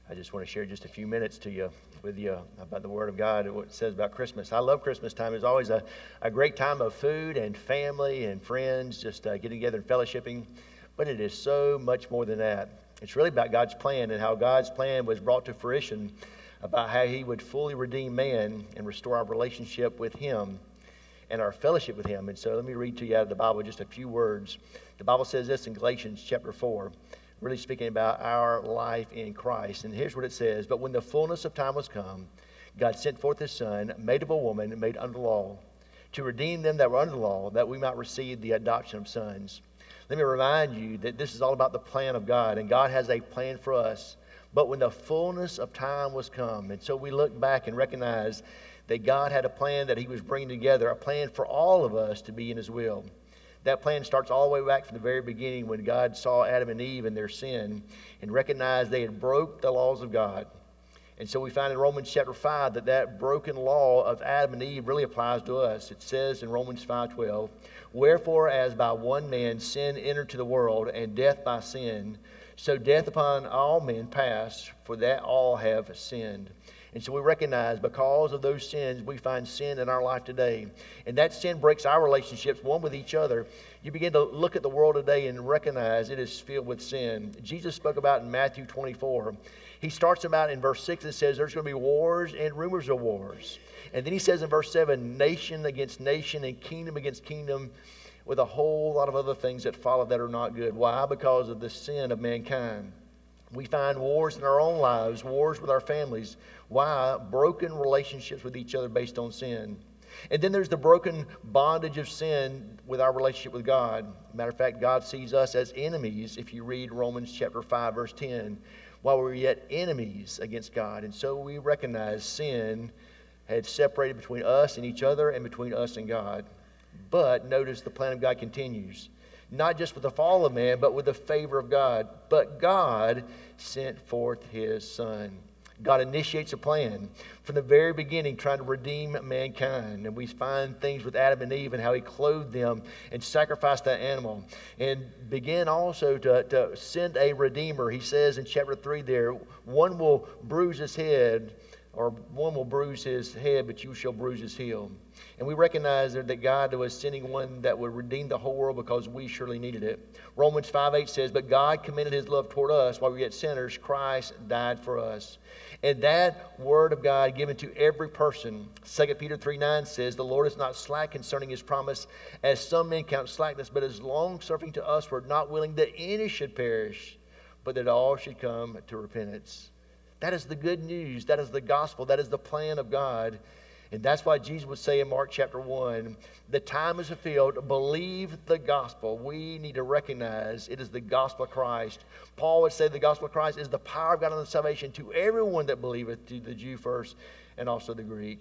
I just want to share just a few minutes with you about the Word of God and what it says about Christmas. I love Christmas time. It's always a great time of food and family and friends, just getting together and fellowshipping. But it is so much more than that. It's really about God's plan and how God's plan was brought to fruition, about how He would fully redeem man and restore our relationship with Him and our fellowship with Him. And so let me read to you out of the Bible just a few words. The Bible says this in Galatians chapter 4. Really speaking about our life in Christ. And here's what it says. But when the fullness of time was come, God sent forth His Son, made of a woman, made under law, to redeem them that were under the law, that we might receive the adoption of sons. Let me remind you that this is all about the plan of God, and God has a plan for us. But when the fullness of time was come, and so we look back and recognize that God had a plan that He was bringing together, a plan for all of us to be in His will. That plan starts all the way back from the very beginning when God saw Adam and Eve in their sin and recognized they had broke the laws of God. And so we find in Romans chapter 5 that broken law of Adam and Eve really applies to us. It says in Romans 5:12, wherefore as by one man sin entered to the world, and death by sin, so death upon all men passed, for that all have sinned. And so we recognize because of those sins, we find sin in our life today. And that sin breaks our relationships, one with each other. You begin to look at the world today and recognize it is filled with sin. Jesus spoke about in Matthew 24. He starts about in verse 6 and says there's going to be wars and rumors of wars. And then he says in verse 7, nation against nation and kingdom against kingdom, with a whole lot of other things that follow that are not good. Why? Because of the sin of mankind. We find wars in our own lives, wars with our families. Why? Broken relationships with each other based on sin. And then there's the broken bondage of sin with our relationship with God. Matter of fact, God sees us as enemies if you read Romans chapter 5, verse 10, while we're yet enemies against God. And so we recognize sin had separated between us and each other and between us and God. But notice the plan of God continues. Not just with the fall of man, but with the favor of God. But God sent forth His Son. God initiates a plan from the very beginning, trying to redeem mankind. And we find things with Adam and Eve and how He clothed them and sacrificed that animal. And began also to send a redeemer. He says in chapter 3 there, one will bruise his head, or one will bruise his head, but you shall bruise his heel. And we recognize that God was sending one that would redeem the whole world because we surely needed it. Romans 5:8 says, but God commended His love toward us while we were yet sinners. Christ died for us. And that word of God given to every person. 2 Peter 3:9 says, the Lord is not slack concerning His promise, as some men count slackness, but is long-suffering to usward, not willing that any should perish, but that all should come to repentance. That is the good news. That is the gospel. That is the plan of God. And that's why Jesus would say in Mark chapter 1, the time is fulfilled. Believe the gospel. We need to recognize it is the gospel of Christ. Paul would say the gospel of Christ is the power of God unto salvation to everyone that believeth, to the Jew first and also the Greek.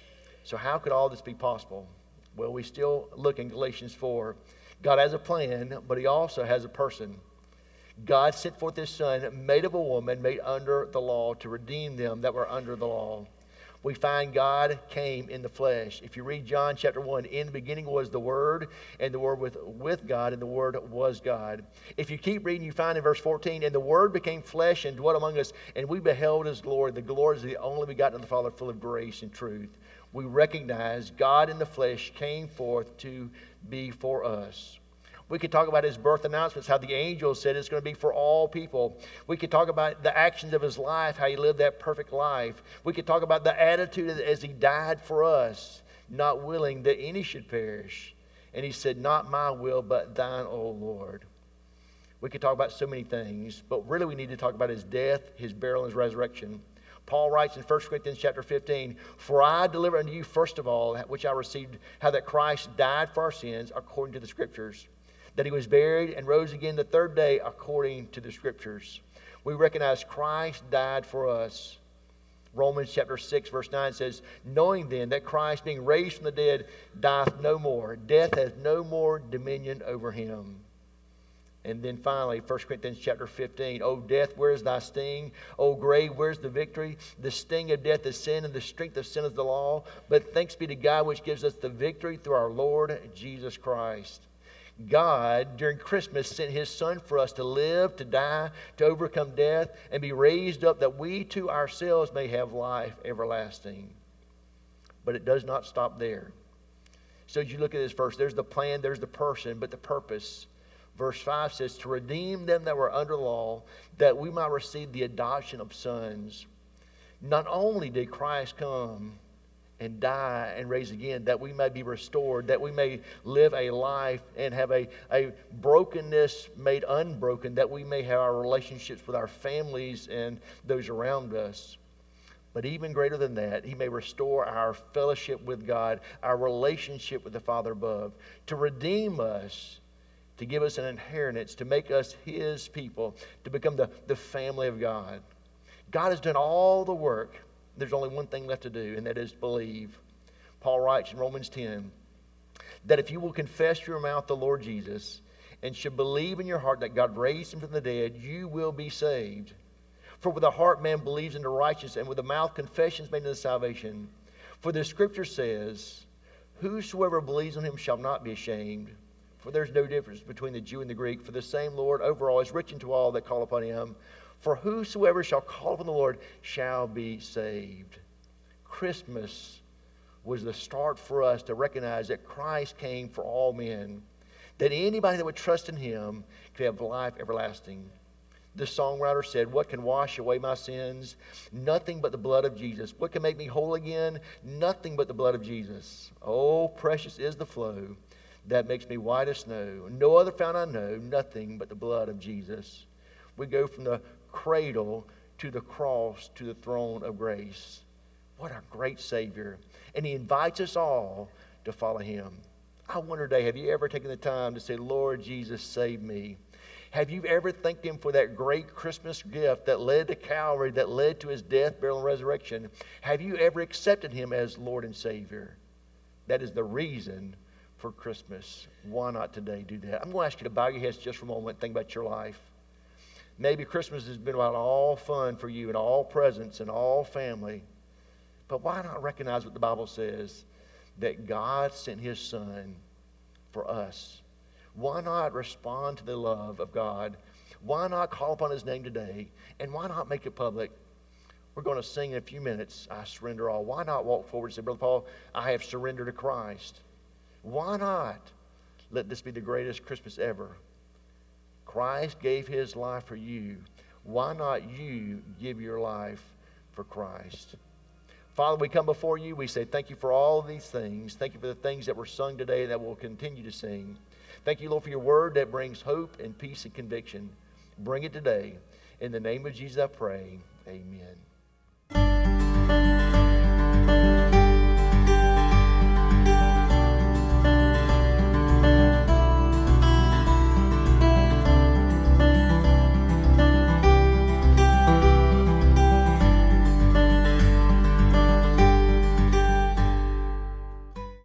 So how could all this be possible? Well, we still look in Galatians 4. God has a plan, but He also has a person. God sent forth His Son, made of a woman, made under the law, to redeem them that were under the law. We find God came in the flesh. If you read John chapter 1, in the beginning was the Word, and the Word with God, and the Word was God. If you keep reading, you find in verse 14, and the Word became flesh and dwelt among us, and we beheld His glory. The glory is the only begotten of the Father, full of grace and truth. We recognize God in the flesh came forth to be for us. We could talk about His birth announcements, how the angel said it's going to be for all people. We could talk about the actions of His life, how He lived that perfect life. We could talk about the attitude as He died for us, not willing that any should perish. And He said, not my will, but thine, O Lord. We could talk about so many things, but really we need to talk about His death, His burial, and His resurrection. Paul writes in 1 Corinthians chapter 15, for I deliver unto you first of all, which I received, how that Christ died for our sins according to the Scriptures, that He was buried and rose again the third day according to the Scriptures. We recognize Christ died for us. Romans chapter 6 verse 9 says, knowing then that Christ being raised from the dead dieth no more, death has no more dominion over Him. And then finally, 1 Corinthians chapter 15, O death, where is thy sting? O grave, where's the victory? The sting of death is sin, and the strength of sin is the law. But thanks be to God which gives us the victory through our Lord Jesus Christ. God, during Christmas, sent His Son for us to live, to die, to overcome death, and be raised up that we too ourselves may have life everlasting. But it does not stop there. So as you look at this verse, there's the plan, there's the person, but the purpose. Verse 5 says, to redeem them that were under law, that we might receive the adoption of sons. Not only did Christ come and die and raise again, that we may be restored, that we may live a life and have a brokenness made unbroken, that we may have our relationships with our families and those around us. But even greater than that, He may restore our fellowship with God, our relationship with the Father above, to redeem us, to give us an inheritance, to make us His people, to become the family of God. God has done all the work. There's only one thing left to do, and that is believe. Paul writes in Romans 10 that if you will confess with your mouth the Lord Jesus and should believe in your heart that God raised Him from the dead, you will be saved. For with the heart man believes into righteousness, and with the mouth confession is made unto salvation. For the Scripture says, whosoever believes on Him shall not be ashamed. For there's no difference between the Jew and the Greek. For the same Lord over all is rich unto all that call upon Him. For whosoever shall call upon the Lord shall be saved. Christmas was the start for us to recognize that Christ came for all men, that anybody that would trust in Him could have life everlasting. The songwriter said, what can wash away my sins? Nothing but the blood of Jesus. What can make me whole again? Nothing but the blood of Jesus. Oh, precious is the flow that makes me white as snow. No other fount I know, nothing but the blood of Jesus. We go from the cradle to the cross to the throne of grace. What a great Savior. And He invites us all to follow Him. I wonder today, have you ever taken the time to say, Lord Jesus, save me? Have you ever thanked Him for that great Christmas gift that led to Calvary, that led to His death, burial, and resurrection? Have you ever accepted Him as Lord and Savior? That is the reason for Christmas. Why not today do that? I'm going to ask you to bow your heads just for a moment and think about your life. Maybe Christmas has been about all fun for you and all presents and all family. But why not recognize what the Bible says? That God sent His Son for us. Why not respond to the love of God? Why not call upon His name today? And why not make it public? We're going to sing in a few minutes, I surrender all. Why not walk forward and say, Brother Paul, I have surrendered to Christ. Why not let this be the greatest Christmas ever? Christ gave His life for you. Why not you give your life for Christ? Father, we come before You. We say thank You for all of these things. Thank You for the things that were sung today that we'll continue to sing. Thank You, Lord, for Your word that brings hope and peace and conviction. Bring it today. In the name of Jesus I pray. Amen.